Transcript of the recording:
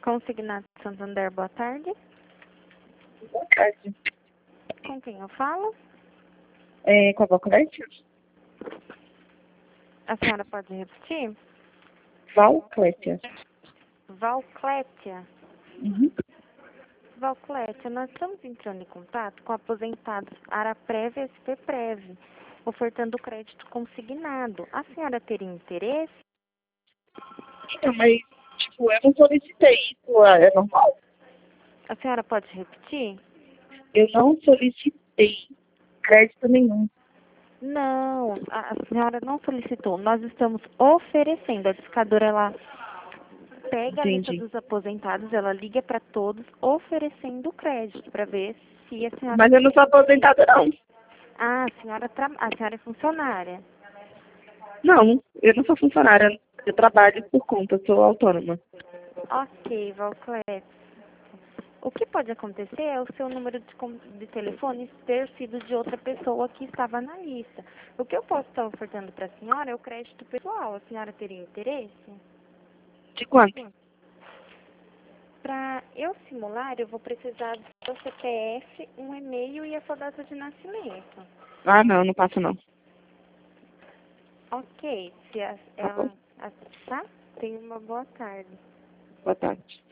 Consignado Santander, boa tarde. Boa tarde. Com quem eu falo? Com a Valclétia? A senhora pode repetir? Valclétia. Valclétia. Uhum. Valclétia, nós estamos entrando em contato com aposentados Araprev e SPPrev, ofertando crédito consignado. A senhora teria interesse? Então, mas, tipo, eu não solicitei isso, é normal? A senhora pode repetir? Eu não solicitei crédito nenhum. Não, a senhora não solicitou. Nós estamos oferecendo. A discadora, ela pega a lista Entendi. dos aposentados, ela liga para todos, oferecendo crédito para ver se a senhora... Mas eu não sou aposentada, não. Ah, a senhora é funcionária. Não, eu não sou funcionária. Eu trabalho por conta, sou autônoma. Ok, Valclé. O que pode acontecer é o seu número de telefone ter sido de outra pessoa que estava na lista. O que eu posso estar ofertando para a senhora é o crédito pessoal. A senhora teria interesse? De quanto? Para eu simular, eu vou precisar do seu CPF, um e-mail e a sua data de nascimento. Ah, não, não passo não. Ok, se Tá bom? tá? Tenha uma boa tarde. Boa tarde.